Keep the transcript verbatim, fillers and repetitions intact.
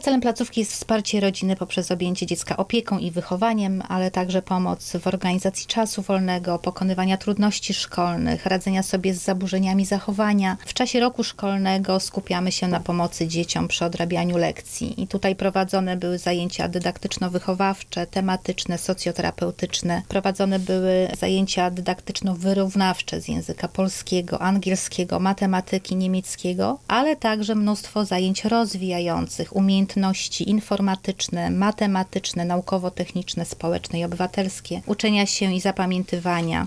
Celem placówki jest wsparcie rodziny poprzez objęcie dziecka opieką i wychowaniem, ale także pomoc w organizacji czasu wolnego, pokonywania trudności szkolnych, radzenia sobie z zaburzeniami zachowania. W czasie roku szkolnego skupiamy się na pomocy dzieciom przy odrabianiu lekcji i tutaj prowadzone były zajęcia dydaktyczno-wychowawcze, tematyczne, socjoterapeutyczne. Prowadzone były zajęcia dydaktyczno-wyrównawcze z języka polskiego, angielskiego, matematyki, niemieckiego, ale także mnóstwo zajęć rozwijających, umiejętności informatyczne, matematyczne, naukowo-techniczne, społeczne i obywatelskie, uczenia się i zapamiętywania.